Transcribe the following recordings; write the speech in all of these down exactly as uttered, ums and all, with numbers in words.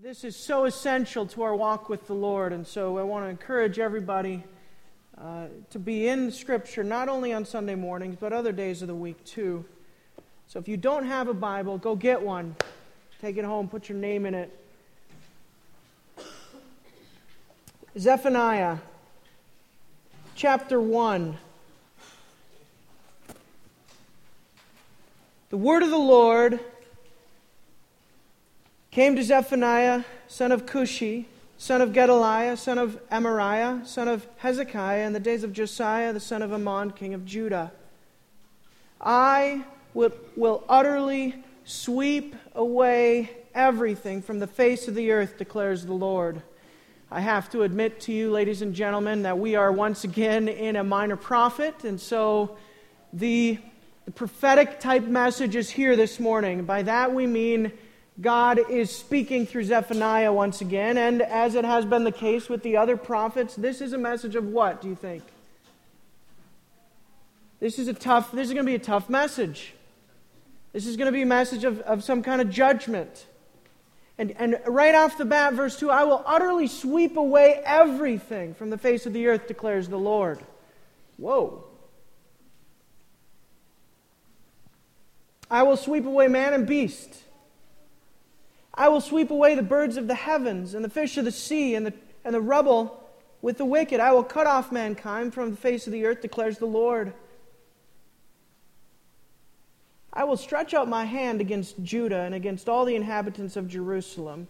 This is so essential to our walk with the Lord, and so I want to encourage everybody uh, to be in Scripture, not only on Sunday mornings, but other days of the week too. So if you don't have a Bible, go get one. Take it home, put your name in it. Zephaniah, chapter one. The word of the Lord came to Zephaniah, son of Cushi, son of Gedaliah, son of Amariah, son of Hezekiah, in the days of Josiah, the son of Ammon, king of Judah. I will, will utterly sweep away everything from the face of the earth, declares the Lord. I have to admit to you, ladies and gentlemen, that we are once again in a minor prophet, and so the, the prophetic type message is here this morning. By that we mean God is speaking through Zephaniah once again, and as it has been the case with the other prophets, this is a message of what, do you think? This is a tough, this is going to be a tough message. This is going to be a message of, of some kind of judgment. And, and right off the bat, verse two, I will utterly sweep away everything from the face of the earth, declares the Lord. Whoa. I will sweep away man and beast. I will sweep away the birds of the heavens and the fish of the sea and the, and the rubble with the wicked. I will cut off mankind from the face of the earth, declares the Lord. I will stretch out my hand against Judah and against all the inhabitants of Jerusalem.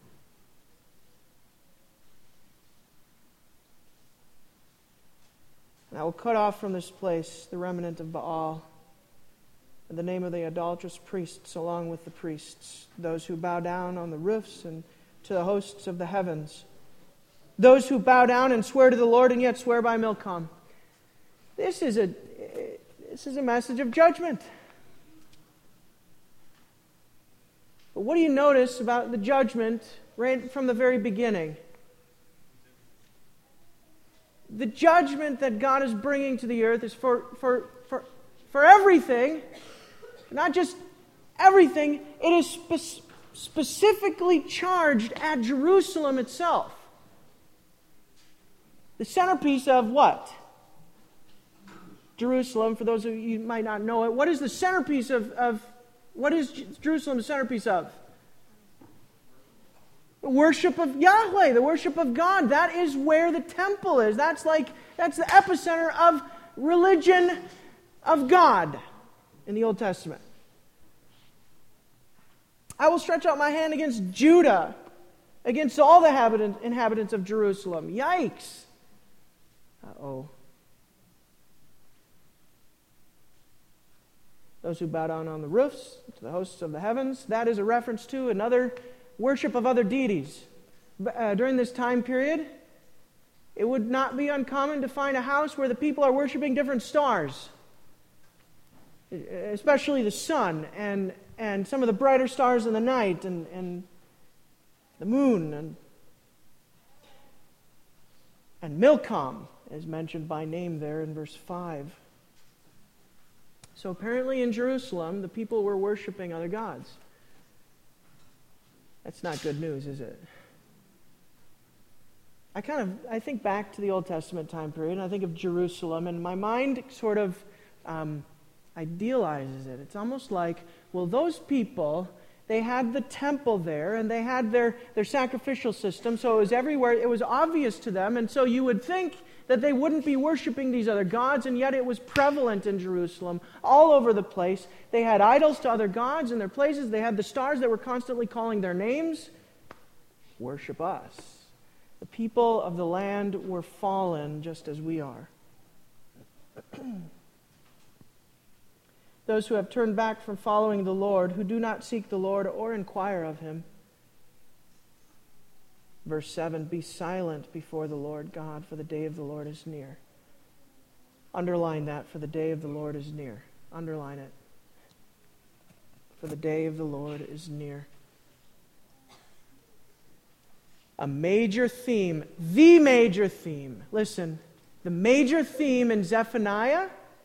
And I will cut off from this place the remnant of Baal, and the name of the idolatrous priests along with the priests, those who bow down on the roofs and to the hosts of the heavens, those who bow down and swear to the Lord and yet swear by Milcom. This is a this is a message of judgment. But what do you notice about the judgment right from the very beginning? The judgment that God is bringing to the earth is for for for, for everything. Not just everything, it is spe- specifically charged at Jerusalem itself. The centerpiece of what? Jerusalem, for those of you who might not know it, what is the centerpiece of, of what is Jerusalem the centerpiece of? The worship of Yahweh, the worship of God. That is where the temple is. That's like, that's the epicenter of religion of God in the Old Testament. I will stretch out my hand against Judah, against all the inhabitants of Jerusalem. Yikes. Uh-oh. Those who bow down on the roofs, to the hosts of the heavens. That is a reference to another worship of other deities. Uh, during this time period, it would not be uncommon to find a house where the people are worshiping different stars, especially the sun and, and some of the brighter stars in the night and, and the moon. And, and Milcom is mentioned by name there in verse five. So apparently in Jerusalem, the people were worshiping other gods. That's not good news, is it? I kind of, I think back to the Old Testament time period, and I think of Jerusalem, and my mind sort of um, idealizes it. It's almost like, well, those people, they had the temple there, and they had their, their sacrificial system, so it was everywhere, it was obvious to them, and so you would think that they wouldn't be worshiping these other gods, and yet it was prevalent in Jerusalem, all over the place. They had idols to other gods in their places. They had the stars that were constantly calling their names. Worship us. The people of the land were fallen just as we are. Those who have turned back from following the Lord, who do not seek the Lord or inquire of Him. Verse seven, be silent before the Lord God, for the day of the Lord is near. Underline that, for the day of the Lord is near. Underline it. For the day of the Lord is near. A major theme, the major theme, listen, the major theme in Zephaniah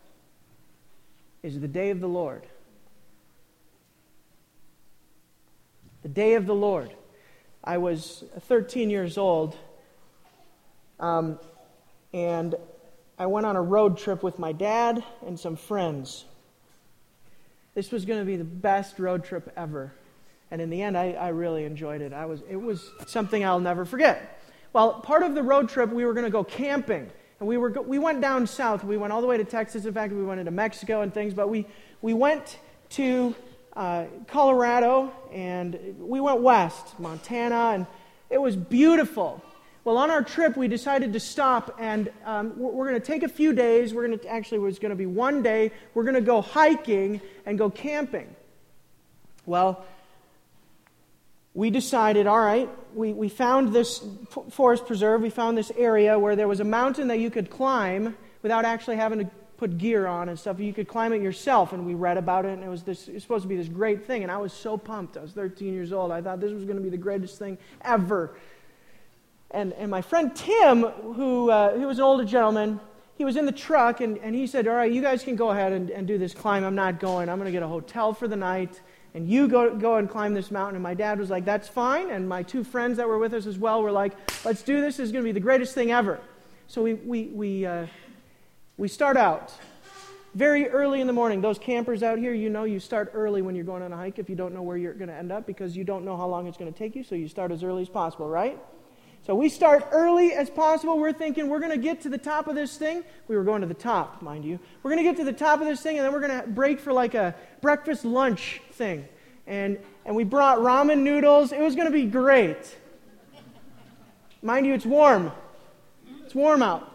is the day of the Lord. The day of the Lord. I was thirteen years old, um, and I went on a road trip with my dad and some friends. This was going to be the best road trip ever. And in the end, I, I really enjoyed it. I was, it was something I'll never forget. Well, part of the road trip, we were going to go camping. And we were go, we went down south. We went all the way to Texas. In fact, we went into Mexico and things. But we, we went to uh, Colorado, and we went west, Montana, and it was beautiful. Well, on our trip, we decided to stop, and um, we're, we're going to take a few days. We're going to actually, it was going to be one day. We're going to go hiking and go camping. Well, we decided, all right, we, we found this forest preserve. We found this area where there was a mountain that you could climb without actually having to put gear on and stuff. You could climb it yourself, and we read about it, and it was this. It was supposed to be this great thing, and I was so pumped. I was thirteen years old. I thought this was going to be the greatest thing ever. And and my friend Tim, who uh, he was an older gentleman, he was in the truck, and, and he said, all right, you guys can go ahead and, and do this climb. I'm not going. I'm going to get a hotel for the night, and you go go and climb this mountain. And my dad was like, that's fine. And my two friends that were with us as well were like, let's do this. This is going to be the greatest thing ever. So we we we uh, we start out very early in the morning. Those campers out here, you know, you start early when you're going on a hike if you don't know where you're going to end up, because you don't know how long it's going to take you. So you start as early as possible, right? So we start early as possible. We're thinking we're going to get to the top of this thing. We were going to the top, mind you. We're going to get to the top of this thing, and then we're going to break for like a breakfast lunch thing. And and we brought ramen noodles. It was going to be great. Mind you, it's warm. It's warm out.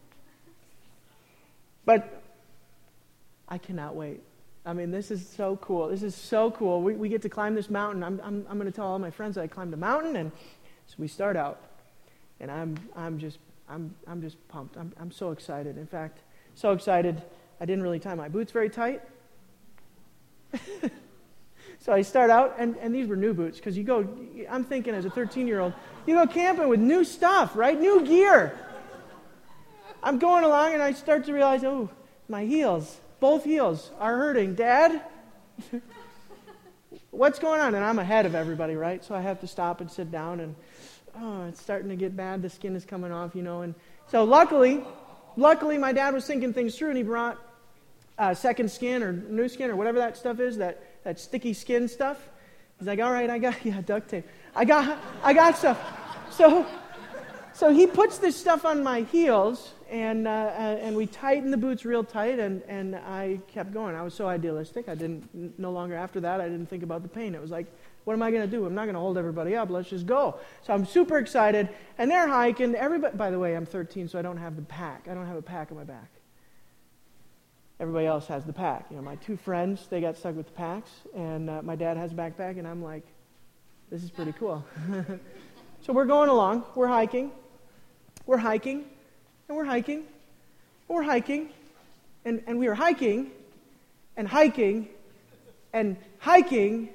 But I cannot wait. I mean, this is so cool. This is so cool. We we get to climb this mountain. I'm I'm I'm going to tell all my friends that I climbed a mountain, and so we start out. And I'm I'm just I'm I'm just pumped. I'm I'm so excited. In fact, so excited I didn't really tie my boots very tight. So I start out, and, and these were new boots, because you go, I'm thinking as a thirteen-year-old, you go camping with new stuff, right? New gear. I'm going along, and I start to realize, oh, my heels, both heels are hurting. Dad, what's going on? And I'm ahead of everybody, right? So I have to stop and sit down, and oh, it's starting to get bad. The skin is coming off, you know. And so luckily, luckily my dad was thinking things through, and he brought uh, second skin or new skin or whatever that stuff is, that, that sticky skin stuff. He's like, all right, I got, yeah, duct tape. I got, I got stuff. So, so he puts this stuff on my heels, and uh, uh, and we tightened the boots real tight, and, and I kept going. I was so idealistic. I didn't, no longer after that, I didn't think about the pain. It was like, what am I going to do? I'm not going to hold everybody up. Let's just go. So I'm super excited, and they're hiking. Everybody, by the way, I'm thirteen, so I don't have the pack. I don't have a pack on my back. Everybody else has the pack. You know, my two friends, they got stuck with the packs, and uh, my dad has a backpack, and I'm like, this is pretty cool. So we're going along. We're hiking. We're hiking, and we're hiking, and we're hiking, and, and we are hiking, and hiking, and hiking,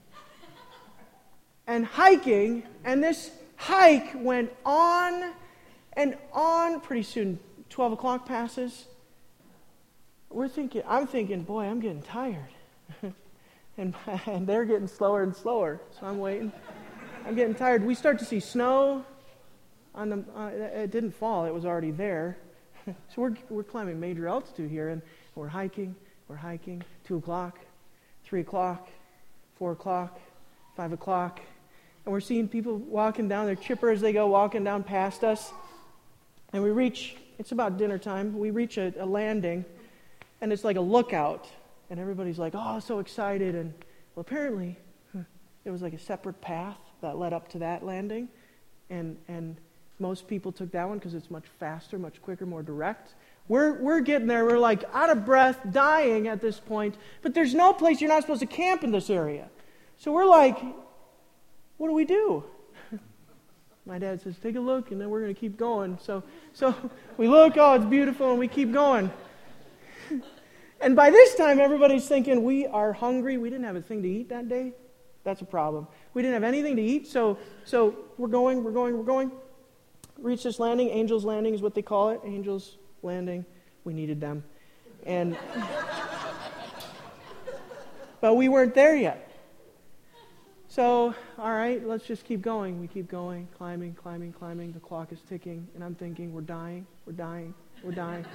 and hiking, and this hike went on and on. Pretty soon, twelve o'clock passes. We're thinking, I'm thinking, boy, I'm getting tired. and, and they're getting slower and slower, so I'm waiting. I'm getting tired. We start to see snow. On the, uh, it didn't fall; it was already there. So we're we're climbing major altitude here, and we're hiking. We're hiking. Two o'clock, three o'clock, four o'clock, five o'clock, and we're seeing people walking down. They're chipper as they go, walking down past us. And we reach. It's about dinner time. We reach a, a landing, and it's like a lookout, and everybody's like, "Oh, so excited!" And well, apparently, huh, it was like a separate path that led up to that landing, and and. Most people took that one because it's much faster, much quicker, more direct. We're we're getting there. We're like out of breath, dying at this point. But there's no place you're not supposed to camp in this area. So we're like, what do we do? My dad says, take a look, and then we're going to keep going. So so we look, oh, it's beautiful, and we keep going. And by this time, everybody's thinking, we are hungry. We didn't have a thing to eat that day. That's a problem. We didn't have anything to eat, so so we're going, we're going, we're going. Reach this landing. Angel's Landing is what they call it. Angel's Landing. We needed them. And but we weren't there yet. So, all right, let's just keep going. We keep going, climbing, climbing, climbing. The clock is ticking, and I'm thinking, we're dying, we're dying, we're dying.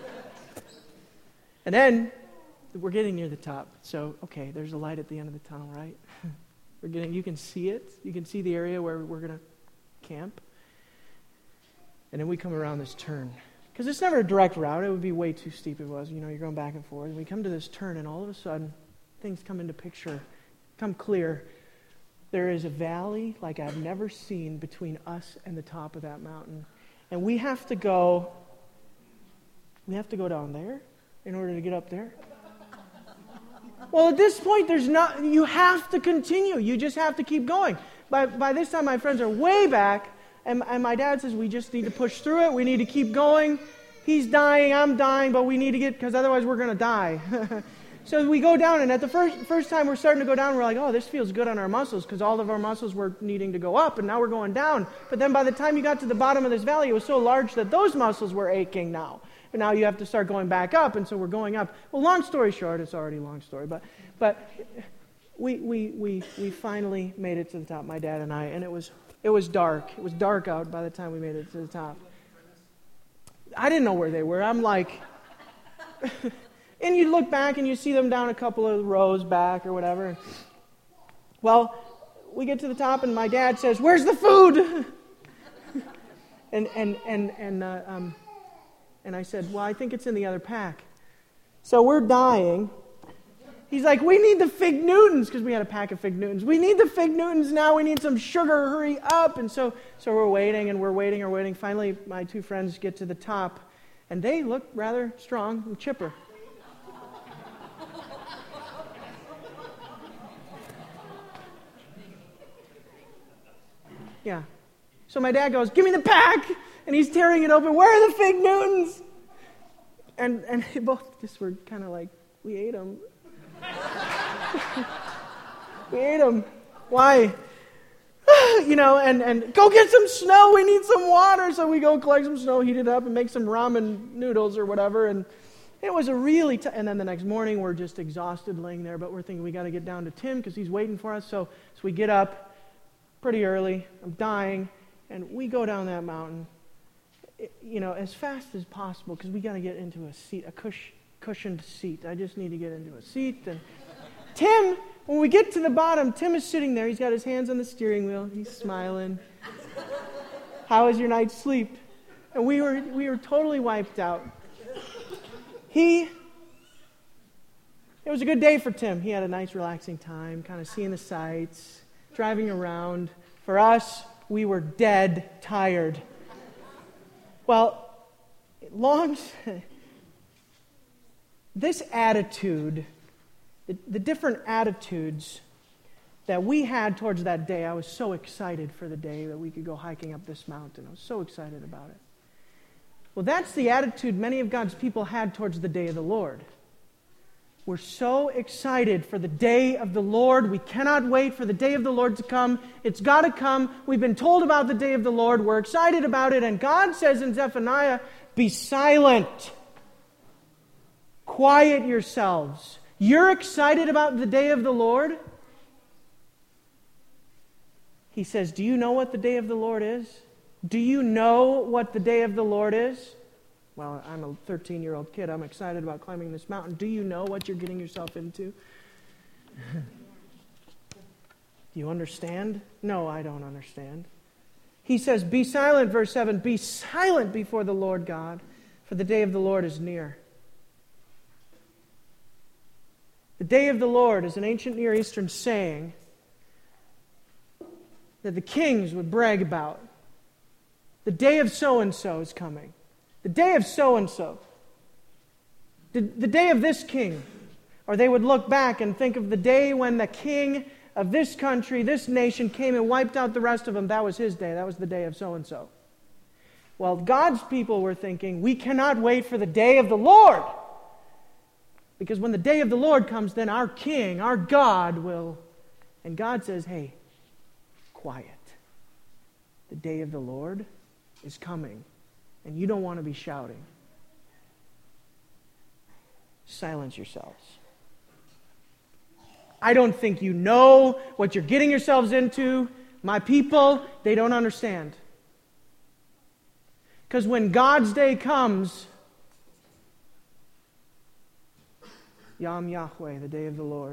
And then we're getting near the top. So, okay, there's a light at the end of the tunnel, right? We're getting, you can see it. You can see the area where we're going to camp. And then we come around this turn. Because it's never a direct route. It would be way too steep if it was. You know, you're going back and forth. And we come to this turn, and all of a sudden, things come into picture, come clear. There is a valley like I've never seen between us and the top of that mountain. And we have to go, we have to go down there in order to get up there. Well, at this point, there's not, you have to continue. You just have to keep going. By, by this time, my friends are way back, and, and my dad says, we just need to push through it. We need to keep going. He's dying, I'm dying, but we need to get, because otherwise we're going to die. So we go down, and at the first first time we're starting to go down, we're like, oh, this feels good on our muscles, because all of our muscles were needing to go up, and now we're going down. But then by the time you got to the bottom of this valley, it was so large that those muscles were aching now. But now you have to start going back up, and so we're going up. Well, long story short, it's already a long story, but but we we we we finally made it to the top, my dad and I, and it was it was dark. It was dark out by the time we made it to the top. I didn't know where they were. I'm like, and you look back and you see them down a couple of rows back or whatever. Well, we get to the top, and my dad says, "Where's the food?" and and and and uh, um. And I said, well, I think it's in the other pack. So we're dying. He's like, we need the Fig Newtons, because we had a pack of Fig Newtons. We need the Fig Newtons now. We need some sugar. Hurry up. And so, so we're waiting, and we're waiting, and we're waiting. Finally, my two friends get to the top, and they look rather strong and chipper. Yeah. So my dad goes, give me the pack. And he's tearing it open. Where are the Fig Newtons? And and they both just were kind of like, we ate them. we ate them. Why? you know, and, and go get some snow. We need some water. So we go collect some snow, heat it up, and make some ramen noodles or whatever. And it was a really t- and then the next morning, we're just exhausted laying there. But we're thinking we got to get down to Tim because he's waiting for us. So, so we get up pretty early. I'm dying. And we go down that mountain, you know, as fast as possible, because we got to get into a seat, a cush, cushioned seat. I just need to get into a seat. And Tim, when we get to the bottom, Tim is sitting there. He's got his hands on the steering wheel. He's smiling. How was your night's sleep? And we were we were totally wiped out. He, it was a good day for Tim. He had a nice, relaxing time, kind of seeing the sights, driving around. For us, we were dead tired. Well, long, this attitude, the, the different attitudes that we had towards that day, I was so excited for the day that we could go hiking up this mountain. I was so excited about it. Well, that's the attitude many of God's people had towards the day of the Lord. We're so excited for the day of the Lord. We cannot wait for the day of the Lord to come. It's got to come. We've been told about the day of the Lord. We're excited about it. And God says in Zephaniah, be silent. Quiet yourselves. You're excited about the day of the Lord? He says, do you know what the day of the Lord is? Do you know what the day of the Lord is? Well, I'm a thirteen-year-old kid. I'm excited about climbing this mountain. Do you know what you're getting yourself into? Do you understand? No, I don't understand. He says, be silent, verse seven, be silent before the Lord God, for the day of the Lord is near. The day of the Lord is an ancient Near Eastern saying that the kings would brag about. The day of so-and-so is coming. The day of so-and-so. The, the day of this king. Or they would look back and think of the day when the king of this country, this nation, came and wiped out the rest of them. That was his day. That was the day of so-and-so. Well, God's people were thinking, we cannot wait for the day of the Lord. Because when the day of the Lord comes, then our king, our God will... And God says, hey, quiet. The day of the Lord is coming. And you don't want to be shouting. Silence yourselves. I don't think you know what you're getting yourselves into. My people, they don't understand. Because when God's day comes, Yom Yahweh, the day of the Lord,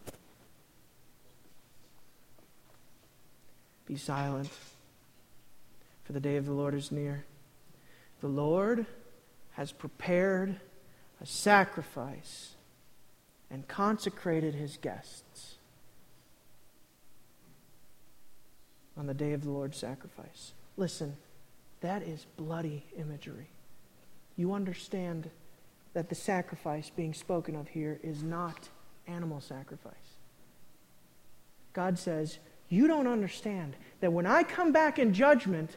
be silent, for the day of the Lord is near. The Lord has prepared a sacrifice and consecrated His guests on the day of the Lord's sacrifice. Listen, that is bloody imagery. You understand that the sacrifice being spoken of here is not animal sacrifice. God says, you don't understand that when I come back in judgment,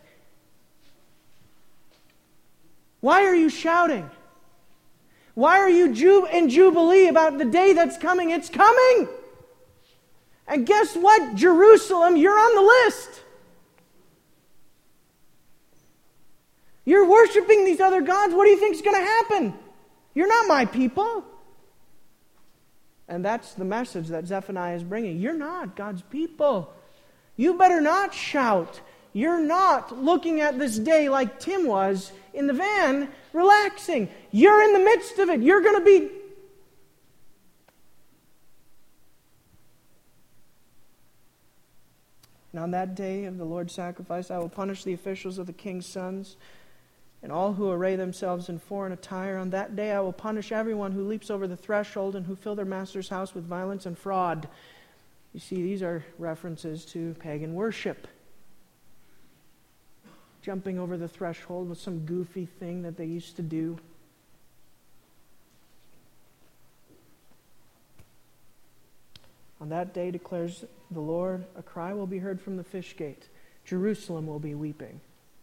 why are you shouting? Why are you ju- in jubilee about the day that's coming? It's coming! And guess what, Jerusalem? You're on the list. You're worshiping these other gods. What do you think is going to happen? You're not my people. And that's the message that Zephaniah is bringing. You're not God's people. You better not shout. You're not looking at this day like Tim was in the van, relaxing. You're in the midst of it. You're going to be... And on that day of the Lord's sacrifice, I will punish the officials of the king's sons and all who array themselves in foreign attire. On that day I will punish everyone who leaps over the threshold and who fill their master's house with violence and fraud. You see, these are references to pagan worship. Jumping over the threshold was some goofy thing that they used to do. On that day, declares the Lord, a cry will be heard from the fish gate. Jerusalem will be weeping.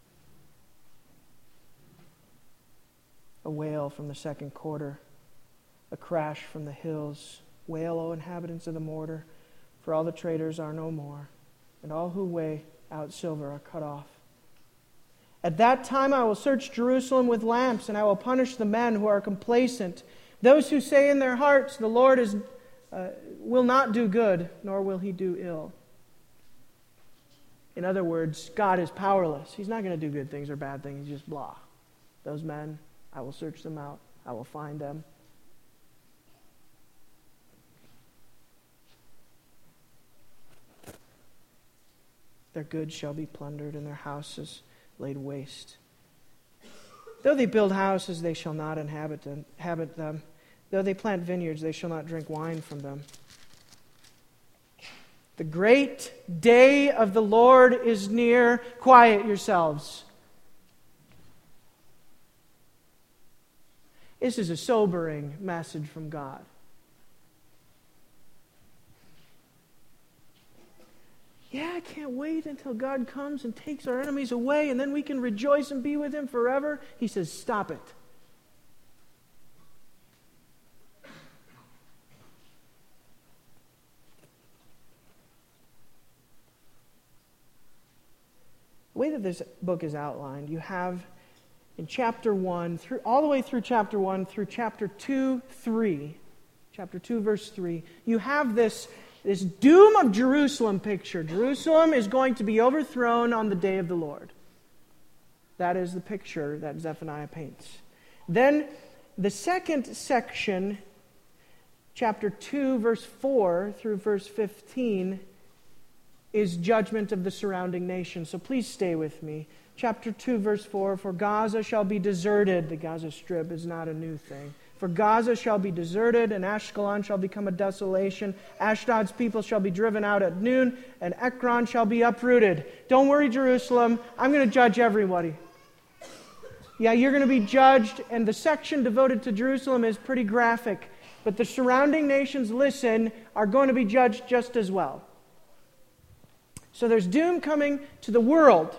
A wail from the second quarter. A crash from the hills. Wail, O inhabitants of the mortar, for all the traders are no more, and all who weigh out silver are cut off. At that time I will search Jerusalem with lamps, and I will punish the men who are complacent, those who say in their hearts, the Lord is uh, will not do good, nor will He do ill. In other words, God is powerless. He's not going to do good things or bad things. He's just blah. Those men, I will search them out. I will find them. Their goods shall be plundered, and their houses laid waste. Though they build houses, they shall not inhabit them. Inhabit them. Though they plant vineyards, they shall not drink wine from them. The great day of the Lord is near. Quiet yourselves. This is a sobering message from God. Yeah, I can't wait until God comes and takes our enemies away and then we can rejoice and be with Him forever. He says, stop it. The way that this book is outlined, you have in chapter one, through all the way through chapter one, through chapter two, three, chapter two, verse three, you have this, this doom of Jerusalem picture. Jerusalem is going to be overthrown on the day of the Lord. That is the picture that Zephaniah paints. Then the second section, chapter two, verse four through verse fifteen, is judgment of the surrounding nations. So please stay with me. Chapter two, verse four, for Gaza shall be deserted. The Gaza Strip is not a new thing. For Gaza shall be deserted, and Ashkelon shall become a desolation. Ashdod's people shall be driven out at noon, and Ekron shall be uprooted. Don't worry, Jerusalem. I'm going to judge everybody. Yeah, you're going to be judged, and the section devoted to Jerusalem is pretty graphic. But the surrounding nations, listen, are going to be judged just as well. So there's doom coming to the world.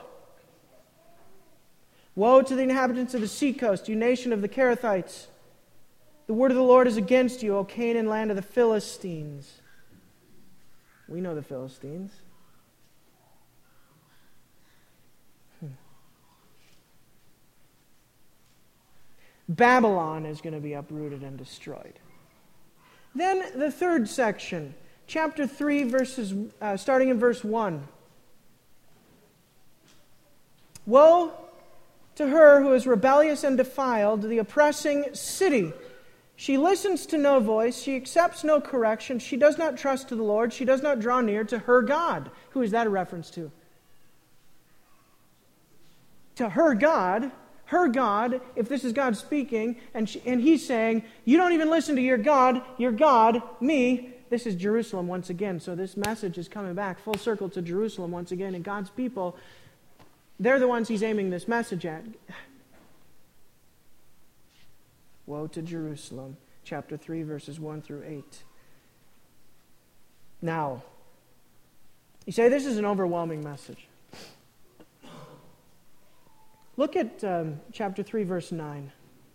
Woe to the inhabitants of the seacoast, you nation of the Kerethites. The word of the Lord is against you, O Canaan, land of the Philistines. We know the Philistines. Hmm. Babylon is going to be uprooted and destroyed. Then the third section, chapter three, verses uh, starting in verse one. Woe to her who is rebellious and defiled, the oppressing city. She listens to no voice, she accepts no correction, she does not trust to the Lord, she does not draw near to her God. Who is that a reference to? To her God, her God, if this is God speaking, and, she, and He's saying, you don't even listen to your God, your God, me. This is Jerusalem once again. So this message is coming back full circle to Jerusalem once again, and God's people, they're the ones He's aiming this message at. Woe to Jerusalem, chapter three, verses one through eight. Now, you say this is an overwhelming message. Look at um, chapter three, verse nine.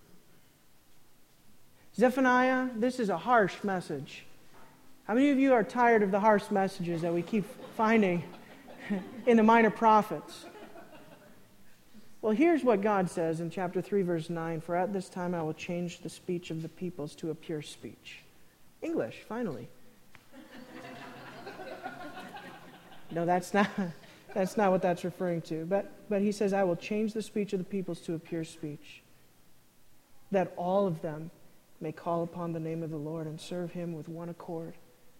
Zephaniah, this is a harsh message. How many of you are tired of the harsh messages that we keep finding in the minor prophets? Well, here's what God says in chapter three, verse nine. For at this time I will change the speech of the peoples to a pure speech. English, finally. No, that's not, that's not what that's referring to. But, but he says, I will change the speech of the peoples to a pure speech, that all of them may call upon the name of the Lord and serve Him with one accord.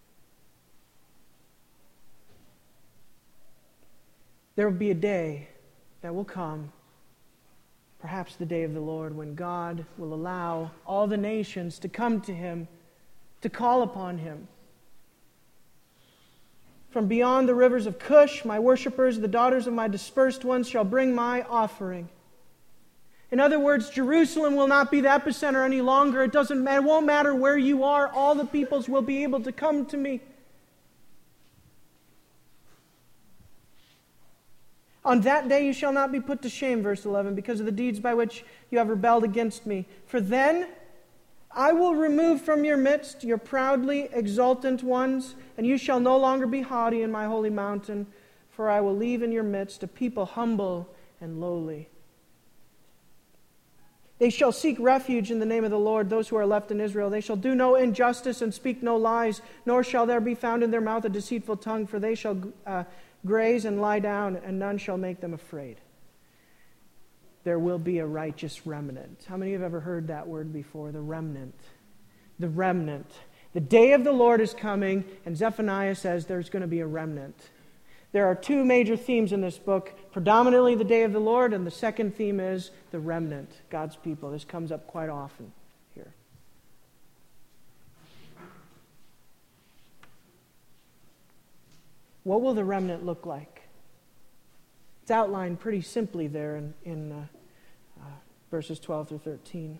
There will be a day that will come, perhaps the day of the Lord, when God will allow all the nations to come to Him, to call upon Him. From beyond the rivers of Cush, my worshipers, the daughters of my dispersed ones, shall bring my offering. In other words, Jerusalem will not be the epicenter any longer. It doesn't matter, it won't matter where you are. All the peoples will be able to come to me. On that day you shall not be put to shame, verse eleven, because of the deeds by which you have rebelled against me. For then I will remove from your midst your proudly exultant ones, and you shall no longer be haughty in my holy mountain, for I will leave in your midst a people humble and lowly. They shall seek refuge in the name of the Lord, those who are left in Israel. They shall do no injustice and speak no lies, nor shall there be found in their mouth a deceitful tongue, for they shall uh, graze and lie down, and none shall make them afraid. There will be a righteous remnant. How many have ever heard that word before? The remnant. The remnant. The day of the Lord is coming, and Zephaniah says there's going to be a remnant. There are two major themes in this book, predominantly the day of the Lord, and the second theme is the remnant, God's people. This comes up quite often here. What will the remnant look like? It's outlined pretty simply there in, in uh, uh, verses twelve through thirteen.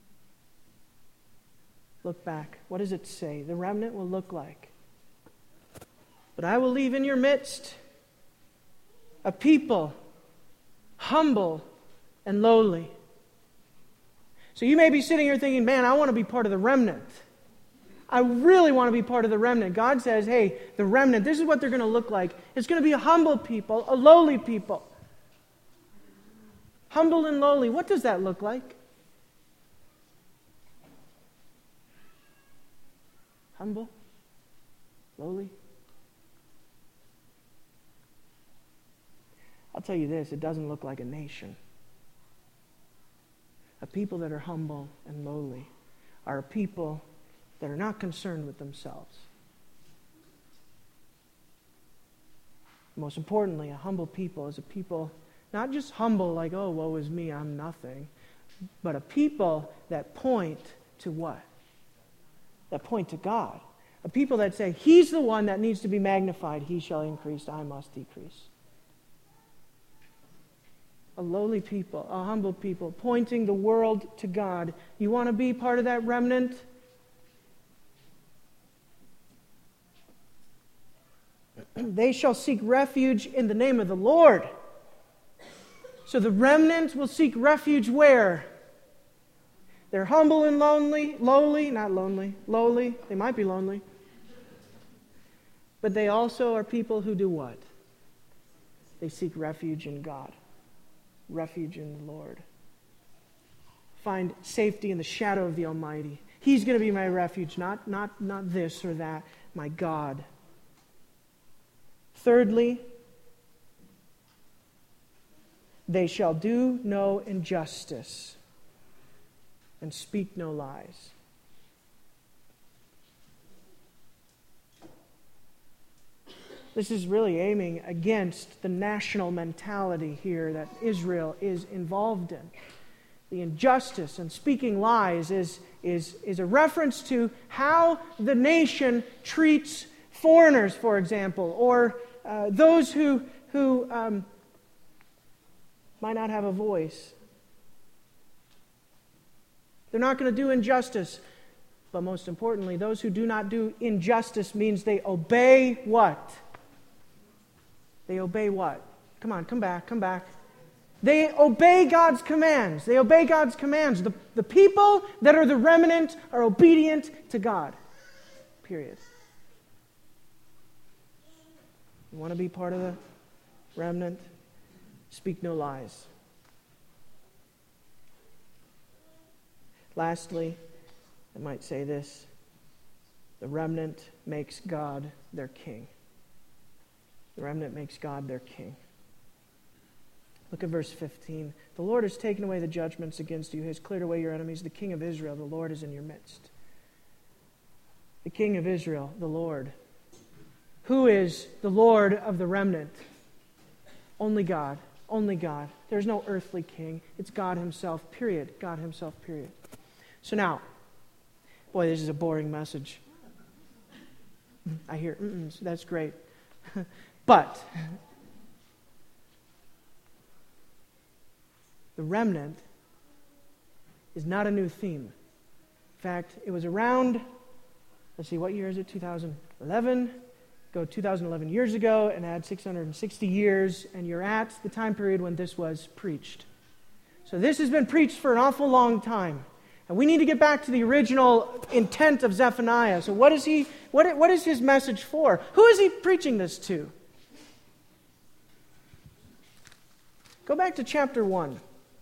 Look back. What does it say? The remnant will look like. But I will leave in your midst a people humble and lowly. So you may be sitting here thinking, man, I want to be part of the remnant. I really want to be part of the remnant. God says, hey, the remnant, this is what they're going to look like. It's going to be a humble people, a lowly people. Humble and lowly. What does that look like? Humble? Lowly? I'll tell you this, it doesn't look like a nation. A people that are humble and lowly are a people that are not concerned with themselves. Most importantly, a humble people is a people not just humble like, oh, woe is me, I'm nothing, but a people that point to what? That point to God. A people that say, He's the one that needs to be magnified, He shall increase, I must decrease. A lowly people, a humble people, pointing the world to God. You want to be part of that remnant? They shall seek refuge in the name of the Lord. So the remnant will seek refuge where? They're humble and lonely, lowly, not lonely, lowly. They might be lonely. But they also are people who do what? They seek refuge in God. Refuge in the Lord. Find safety in the shadow of the Almighty. He's going to be my refuge, not, not, not this or that. my God. Thirdly, they shall do no injustice and speak no lies. This is really aiming against the national mentality here that Israel is involved in. The injustice and speaking lies is, is, is a reference to how the nation treats foreigners, for example, or uh, those who, who um, might not have a voice. They're not going to do injustice. But most importantly, those who do not do injustice means they obey what? They obey what? Come on, come back, come back. They obey God's commands. They obey God's commands. The, the people that are the remnant are obedient to God. Period. You want to be part of the remnant? Speak no lies. Lastly, I might say this. The remnant makes God their king. The remnant makes God their king. Look at verse fifteen. The Lord has taken away the judgments against you. He has cleared away your enemies. The King of Israel, the Lord, is in your midst. The King of Israel, the Lord. Who is the Lord of the remnant? Only God. Only God. There's no earthly king. It's God himself, period. God himself, period. So now, boy, this is a boring message. I hear, mm-mm, that's great. But the remnant is not a new theme. In fact, it was around, let's see, what year is it? two thousand eleven. Go two thousand eleven years ago and add six hundred sixty years, and you're at the time period when this was preached. So this has been preached for an awful long time. And we need to get back to the original intent of Zephaniah. So what is he? What, what is his message for? Who is he preaching this to? Go back to chapter one.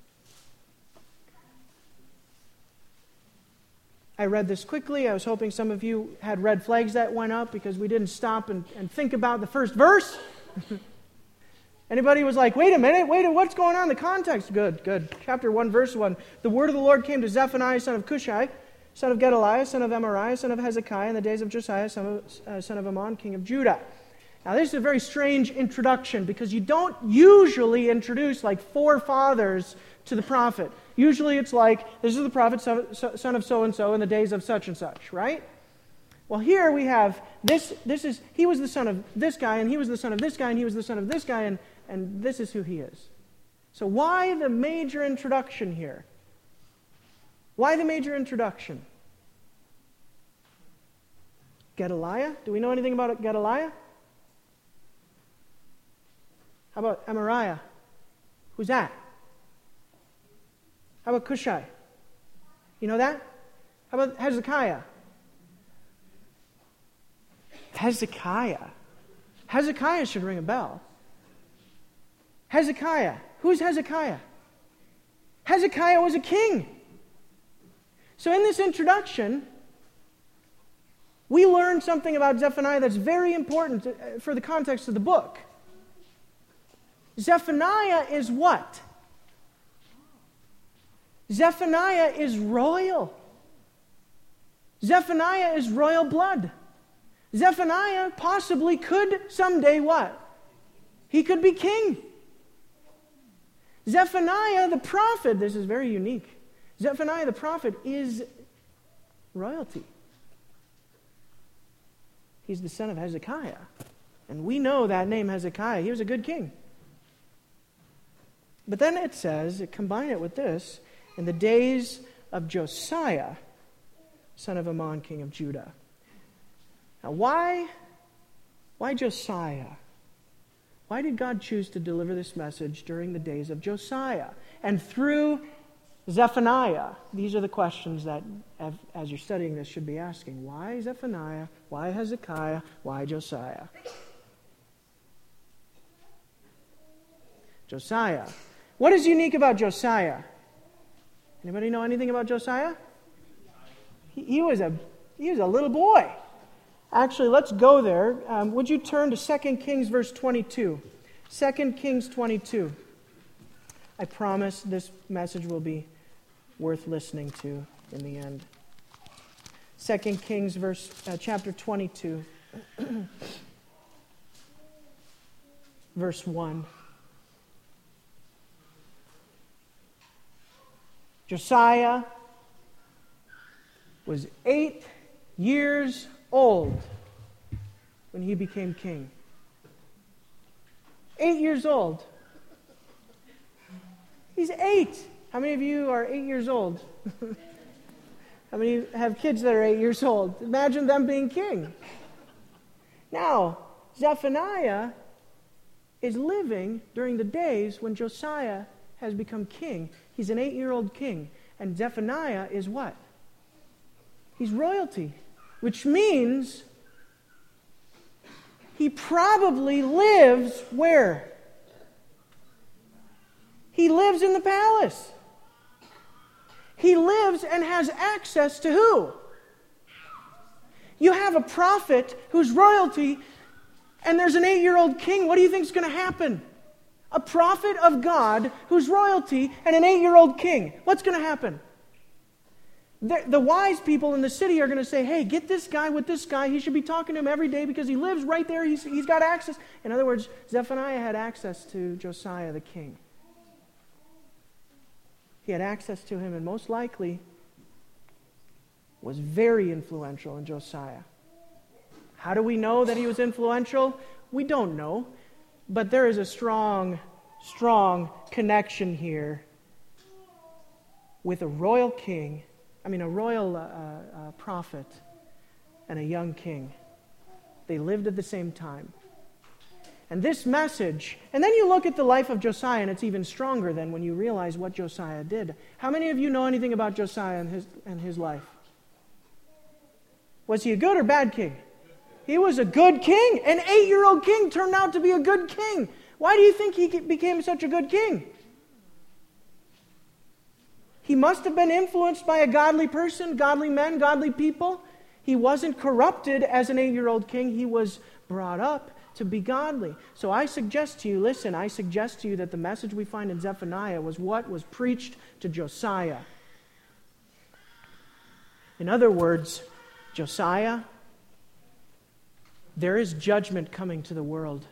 I read this quickly. I was hoping some of you had red flags that went up because we didn't stop and, and think about the first verse. Anybody was like, wait a minute, wait a minute, what's going on in the context? Good, good. Chapter one, verse one. The word of the Lord came to Zephaniah, son of Cushai, son of Gedaliah, son of Amariah, son of Hezekiah, in the days of Josiah, son of, uh, son of Ammon, king of Judah. Now, this is a very strange introduction because you don't usually introduce like forefathers to the prophet. Usually it's like, this is the prophet, son of so-and-so in the days of such and such, right? Well, here we have, this This is he was the son of this guy, and he was the son of this guy, and he was the son of this guy, and, and this is who he is. So why the major introduction here? Why the major introduction? Gedaliah? Do we know anything about Gedaliah? How about Amariah? Who's that? How about Cushai? You know that? How about Hezekiah? Hezekiah. Hezekiah should ring a bell. Hezekiah. Who's Hezekiah? Hezekiah was a king. So in this introduction, we learn something about Zephaniah that's very important for the context of the book. Zephaniah is what? Zephaniah is royal. Zephaniah is royal blood. Zephaniah possibly could someday what? He could be king. Zephaniah the prophet, this is very unique. Zephaniah the prophet is royalty. He's the son of Hezekiah. And we know that name Hezekiah. He was a good king. But then it says, combine it with this, in the days of Josiah, son of Ammon, king of Judah. Now why, why Josiah? Why did God choose to deliver this message during the days of Josiah? And through Zephaniah, these are the questions that, as you're studying this, should be asking. Why Zephaniah? Why Hezekiah? Why Josiah? Josiah. What is unique about Josiah? Anybody know anything about Josiah? He, he was a he was a little boy. Actually, let's go there. Um, would you turn to Second Kings verse twenty-two? Second Kings twenty-two. I promise this message will be worth listening to in the end. Second Kings verse uh, chapter twenty-two. Verse one. Josiah was eight years old when he became king. Eight years old. He's eight. How many of you are eight years old? How many have kids that are eight years old? Imagine them being king. Now, Zephaniah is living during the days when Josiah has become king. He's an eight-year-old king. And Zephaniah is what? He's royalty. Which means he probably lives where? He lives in the palace. He lives and has access to who? You have a prophet who's royalty, and there's an eight-year-old king. What do you think is going to happen? A prophet of God who's royalty and an eight-year-old king. What's going to happen? The, the wise people in the city are going to say, hey, get this guy with this guy. He should be talking to him every day because he lives right there. He's, he's got access. In other words, Zephaniah had access to Josiah the king. He had access to him and most likely was very influential in Josiah. How do we know that he was influential? We don't know. But there is a strong, strong connection here with a royal king, I mean a royal uh, uh, prophet and a young king. They lived at the same time. And this message, and then you look at the life of Josiah, and it's even stronger than when you realize what Josiah did. How many of you know anything about Josiah and his, and his life? Was he a good or bad king? He was a good king. An eight-year-old king turned out to be a good king. Why do you think he became such a good king? He must have been influenced by a godly person, godly men, godly people. He wasn't corrupted as an eight-year-old king. He was brought up to be godly. So I suggest to you, listen, I suggest to you that the message we find in Zephaniah was what was preached to Josiah. In other words, Josiah, there is judgment coming to the world.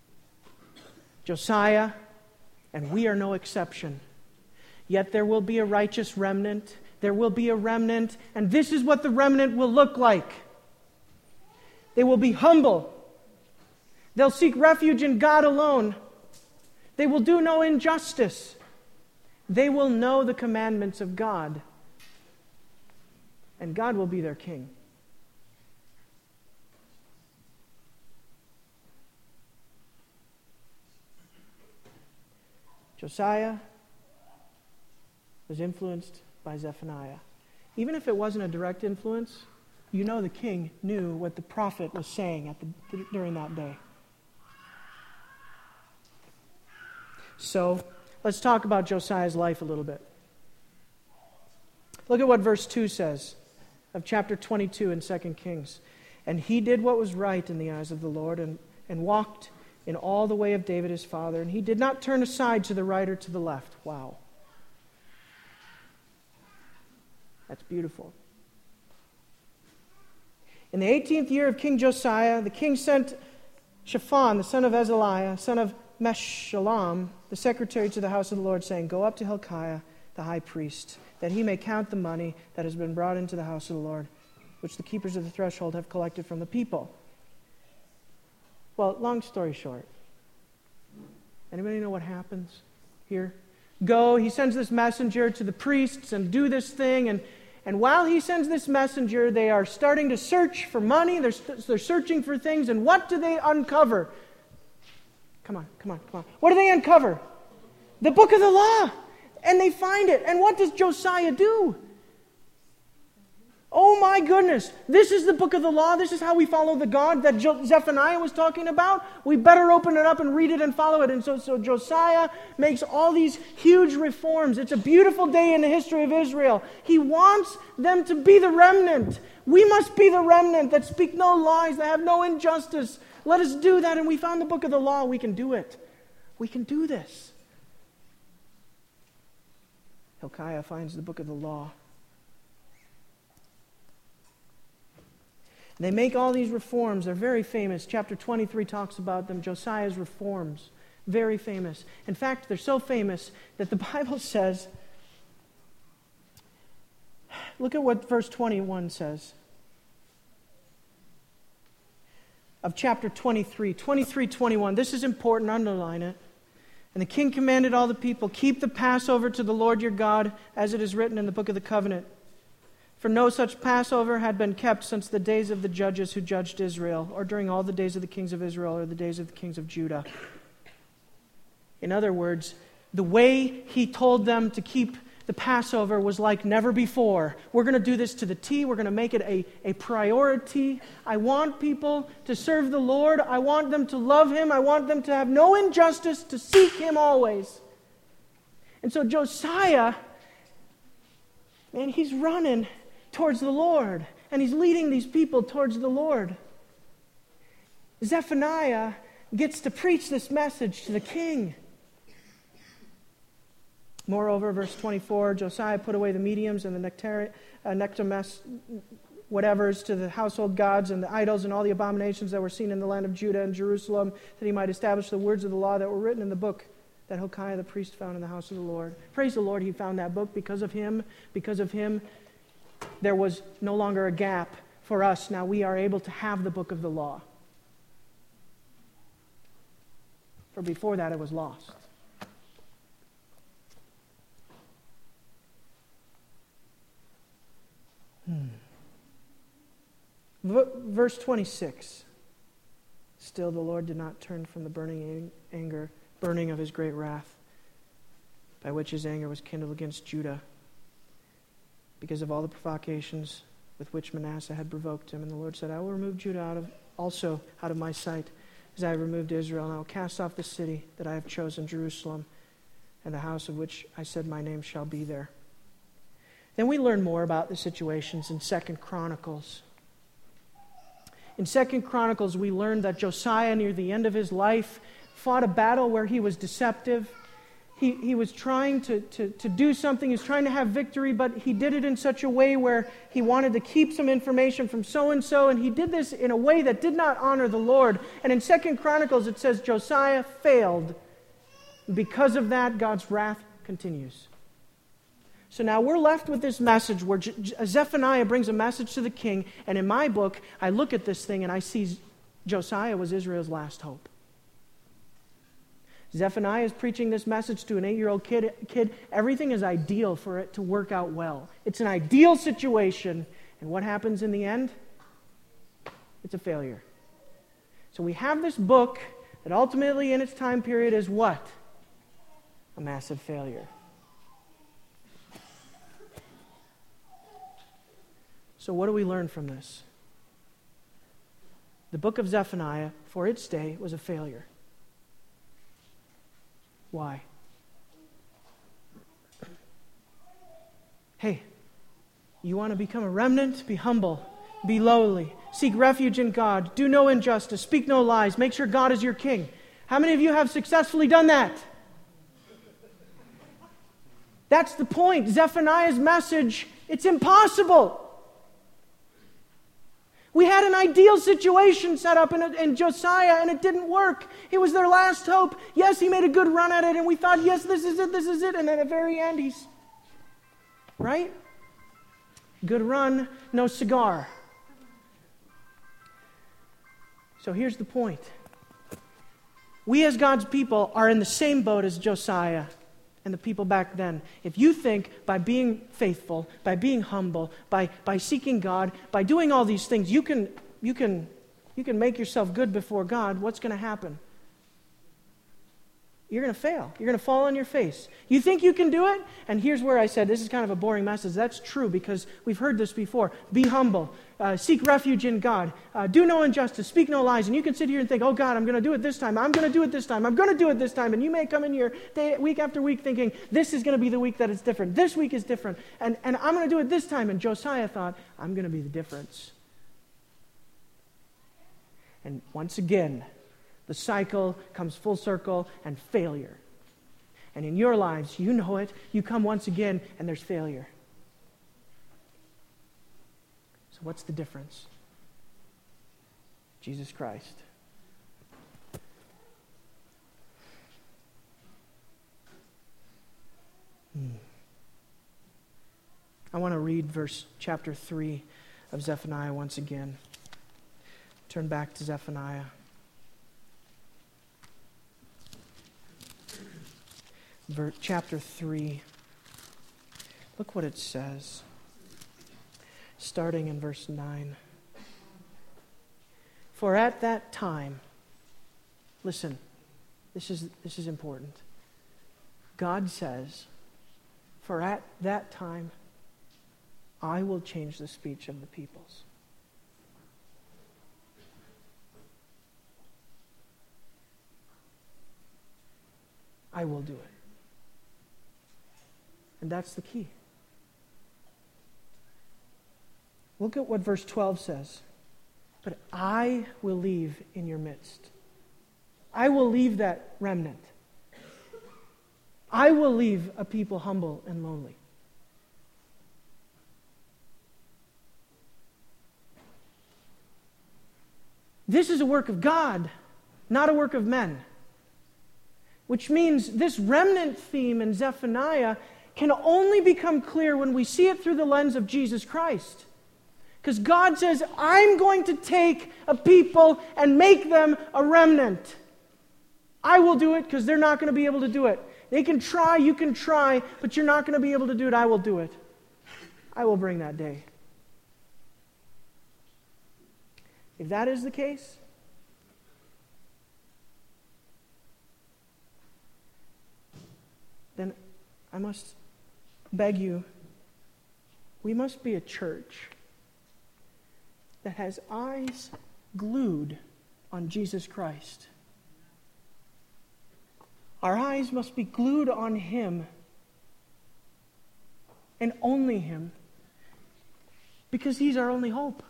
Josiah, and we are no exception. Yet there will be a righteous remnant. There will be a remnant, and this is what the remnant will look like. They will be humble. They'll seek refuge in God alone. They will do no injustice. They will know the commandments of God. And God will be their king. Josiah was influenced by Zephaniah. Even if it wasn't a direct influence, you know the king knew what the prophet was saying at the, during that day. So, let's talk about Josiah's life a little bit. Look at what verse two says of chapter twenty-two in Second Kings. And he did what was right in the eyes of the Lord and, and walked in all the way of David his father, and he did not turn aside to the right or to the left. Wow. That's beautiful. In the eighteenth year of King Josiah, the king sent Shaphan, the son of Azaliah, son of Meshullam, the secretary to the house of the Lord, saying, go up to Hilkiah, the high priest, that he may count the money that has been brought into the house of the Lord, which the keepers of the threshold have collected from the people. Well, long story short, anybody know what happens here? Go, he sends this messenger to the priests and do this thing, and, and while he sends this messenger, they are starting to search for money, they're, they're searching for things, and what do they uncover? Come on, come on, come on. What do they uncover? The book of the law. And they find it. And what does Josiah do? Oh my goodness, this is the book of the law. This is how we follow the God that Jo- Zephaniah was talking about. We better open it up and read it and follow it. And so, so Josiah makes all these huge reforms. It's a beautiful day in the history of Israel. He wants them to be the remnant. We must be the remnant that speak no lies, that have no injustice. Let us do that. And we found the book of the law. We can do it. We can do this. Hilkiah finds the book of the law. They make all these reforms. They're very famous. Chapter twenty-three talks about them. Josiah's reforms. Very famous. In fact, they're so famous that the Bible says, look at what verse twenty-one says. Of chapter twenty-three. twenty-three twenty-one. This is important. Underline it. And the king commanded all the people, keep the Passover to the Lord your God, as it is written in the book of the covenant. For no such Passover had been kept since the days of the judges who judged Israel, or during all the days of the kings of Israel, or the days of the kings of Judah. In other words, the way he told them to keep the Passover was like never before. We're going to do this to the T. We're going to make it a, a priority. I want people to serve the Lord. I want them to love Him. I want them to have no injustice, to seek Him always. And so Josiah, man, he's running towards the Lord. And he's leading these people towards the Lord. Zephaniah gets to preach this message to the king. Moreover, verse twenty-four, Josiah put away the mediums and the nectar, uh, nectames, whatevers to the household gods and the idols and all the abominations that were seen in the land of Judah and Jerusalem, that he might establish the words of the law that were written in the book that Hilkiah the priest found in the house of the Lord. Praise the Lord, he found that book. Because of him, because of him, there was no longer a gap for us. Now we are able to have the book of the law. For before that it was lost. Hmm. V- verse twenty-six. Still the Lord did not turn from the burning anger, burning of his great wrath, by which his anger was kindled against Judah, because of all the provocations with which Manasseh had provoked him. And the Lord said, I will remove Judah out of, also out of my sight, as I have removed Israel, and I will cast off the city that I have chosen, Jerusalem, and the house of which I said my name shall be there. Then we learn more about the situations in Second Chronicles. In Second Chronicles, we learn that Josiah, near the end of his life, fought a battle where he was deceptive. He, he was trying to, to, to do something. He was trying to have victory, but he did it in such a way where he wanted to keep some information from so-and-so, and he did this in a way that did not honor the Lord. And in Second Chronicles, it says Josiah failed. Because of that, God's wrath continues. So now we're left with this message where Zephaniah brings a message to the king, and in my book, I look at this thing and I see Josiah was Israel's last hope. Zephaniah is preaching this message to an eight-year-old kid. kid. Everything is ideal for it to work out well. It's an ideal situation, and what happens in the end? It's a failure. So we have this book that ultimately in its time period is what? A massive failure. So what do we learn from this? The book of Zephaniah, for its day, was a failure. Why? Hey, you want to become a remnant? Be humble. Be lowly. Seek refuge in God. Do no injustice. Speak no lies. Make sure God is your king. How many of you have successfully done that? That's the point. Zephaniah's message, it's impossible. We had an ideal situation set up in, in Josiah, and it didn't work. It was their last hope. Yes, he made a good run at it, and we thought, yes, this is it, this is it. And then at the very end, he's... Right? Good run, no cigar. So here's the point. We as God's people are in the same boat as Josiah and the people back then. If you think by being faithful, by being humble, by, by seeking God, by doing all these things, you can, you can, you can make yourself good before God, what's going to happen? you're going to fail. You're going to fall on your face. You think you can do it? And here's where I said, this is kind of a boring message. That's true because we've heard this before. Be humble. Uh, seek refuge in God. Uh, do no injustice. Speak no lies. And you can sit here and think, oh God, I'm going to do it this time. I'm going to do it this time. I'm going to do it this time. And you may come in here day, week after week thinking, this is going to be the week that it's different. This week is different. And, and I'm going to do it this time. And Josiah thought, I'm going to be the difference. And once again, the cycle comes full circle and failure. And in your lives, you know it. You come once again and there's failure. So what's the difference? Jesus Christ. Hmm. I want to read verse chapter three of Zephaniah once again. Turn back to Zephaniah. Ver- chapter three. Look what it says. Starting in verse nine. For at that time, listen, this is, this is important. God says, for at that time, I will change the speech of the peoples. I will do it. And that's the key. Look at what verse twelve says. But I will leave in your midst. I will leave that remnant. I will leave a people humble and lonely. This is a work of God, not a work of men. Which means this remnant theme in Zephaniah can only become clear when we see it through the lens of Jesus Christ. Because God says, I'm going to take a people and make them a remnant. I will do it because they're not going to be able to do it. They can try, you can try, but you're not going to be able to do it. I will do it. I will bring that day. If that is the case, then I must beg you, we must be a church that has eyes glued on Jesus Christ. Our eyes must be glued on Him and only Him, because He's our only hope.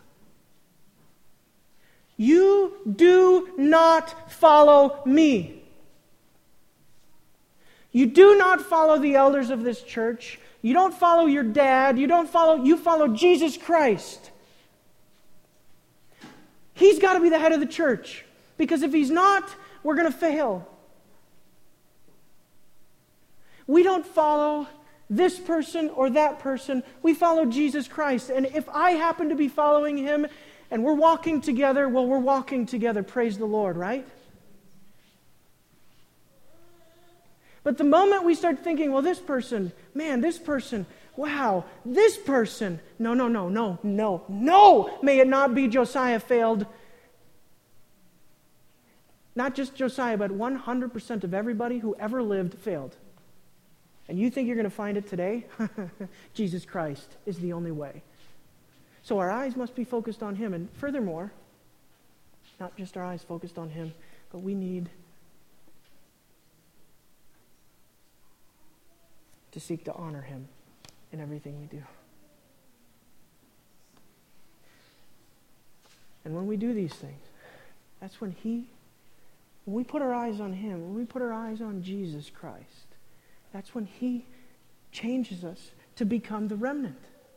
You do not follow me. You do not follow the elders of this church. You don't follow your dad. You don't follow, you follow Jesus Christ. He's got to be the head of the church. Because if He's not, we're going to fail. We don't follow this person or that person. We follow Jesus Christ. And if I happen to be following Him and we're walking together, well, we're walking together. Praise the Lord, right? But the moment we start thinking, well, this person, man, this person, wow, this person, no, no, no, no, no, no, may it not be Josiah failed. Not just Josiah, but one hundred percent of everybody who ever lived failed. And you think you're going to find it today? Jesus Christ is the only way. So our eyes must be focused on Him. And furthermore, not just our eyes focused on Him, but we need to seek to honor Him in everything we do. And when we do these things, that's when He, when we put our eyes on Him, when we put our eyes on Jesus Christ, that's when He changes us to become the remnant.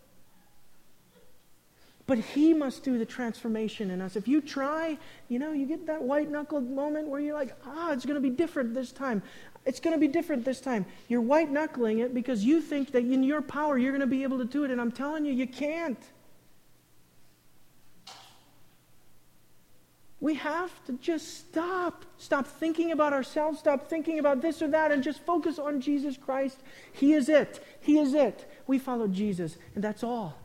But He must do the transformation in us. If you try, you know, you get that white-knuckled moment where you're like, ah, it's going to be different this time. It's going to be different this time. You're white-knuckling it because you think that in your power you're going to be able to do it. And I'm telling you, you can't. We have to just stop. Stop thinking about ourselves. Stop thinking about this or that and just focus on Jesus Christ. He is it. He is it. We follow Jesus, and that's all.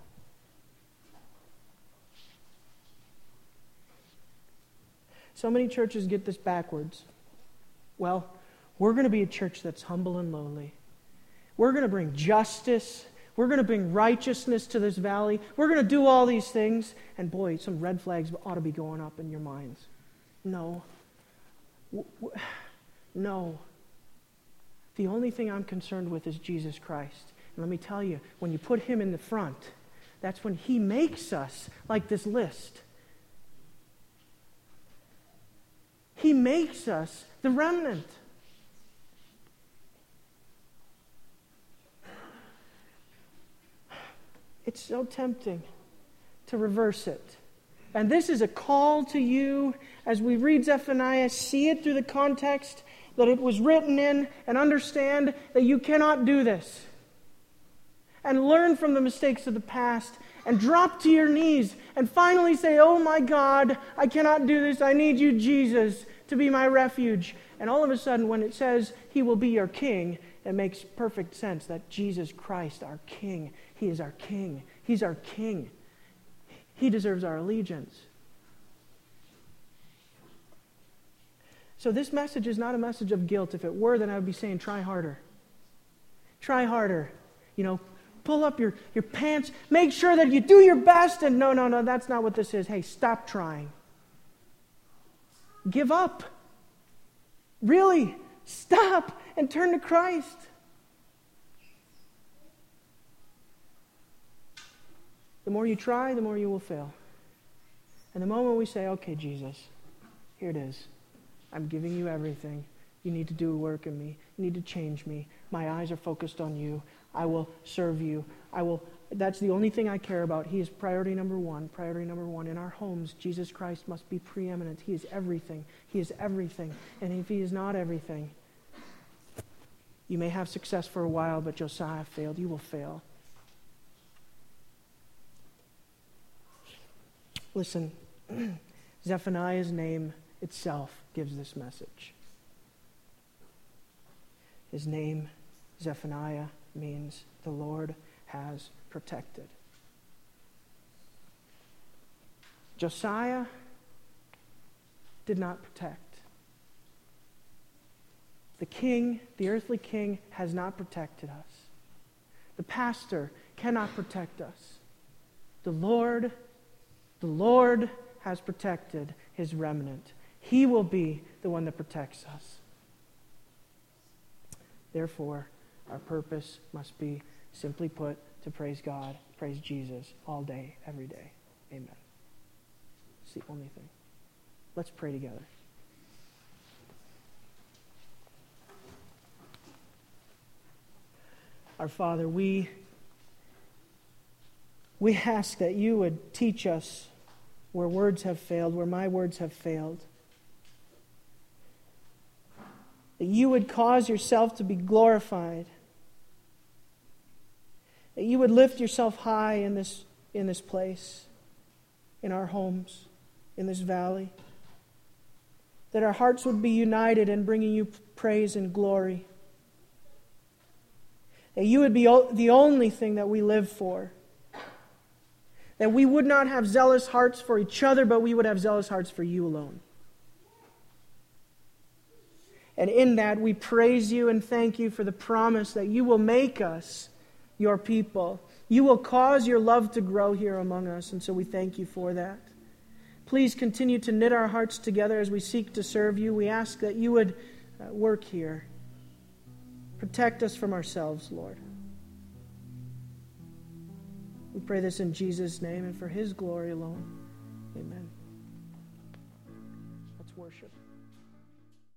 So many churches get this backwards. Well, We're going to be a church that's humble and lowly. We're going to bring justice. We're going to bring righteousness to this valley. We're going to do all these things. And boy, some red flags ought to be going up in your minds. No. No. The only thing I'm concerned with is Jesus Christ. And let me tell you, when you put Him in the front, that's when He makes us like this list. He makes us the remnant. It's so tempting to reverse it. And this is a call to you as we read Zephaniah, see it through the context that it was written in, and understand that you cannot do this. And learn from the mistakes of the past, and drop to your knees, and finally say, oh my God, I cannot do this. I need you, Jesus, to be my refuge. And all of a sudden, when it says He will be your King, it makes perfect sense that Jesus Christ, our King, He is our King. He's our King. He deserves our allegiance. So this message is not a message of guilt. If it were, then I would be saying, try harder. Try harder. You know, pull up your, your pants. Make sure that you do your best. And no, no, no, that's not what this is. Hey, stop trying. Give up. Really, stop and turn to Christ. The more you try, the more you will fail. And the moment we say, okay, Jesus, here it is. I'm giving you everything. You need to do work in me. You need to change me. My eyes are focused on you. I will serve you. I will. That's the only thing I care about. He is priority number one. Priority number one. In our homes, Jesus Christ must be preeminent. He is everything. He is everything. And if He is not everything, you may have success for a while, but Josiah failed. You will fail. Listen, Zephaniah's name itself gives this message. His name, Zephaniah, means the Lord has protected. Josiah did not protect. The king, the earthly king, has not protected us. The pastor cannot protect us. The Lord, the Lord has protected His remnant. He will be the one that protects us. Therefore, our purpose must be, simply put, to praise God, praise Jesus all day, every day. Amen. It's the only thing. Let's pray together. Our Father, we, we ask that You would teach us where words have failed, where my words have failed. That You would cause Yourself to be glorified. That You would lift Yourself high in this, in this place, in our homes, in this valley. That our hearts would be united in bringing You praise and glory. That You would be the only thing that we live for. That we would not have zealous hearts for each other, but we would have zealous hearts for You alone. And in that, we praise You and thank You for the promise that You will make us Your people. You will cause Your love to grow here among us, and so we thank You for that. Please continue to knit our hearts together as we seek to serve You. We ask that You would uh, work here. Protect us from ourselves, Lord. We pray this in Jesus' name and for His glory alone. Amen. Let's worship.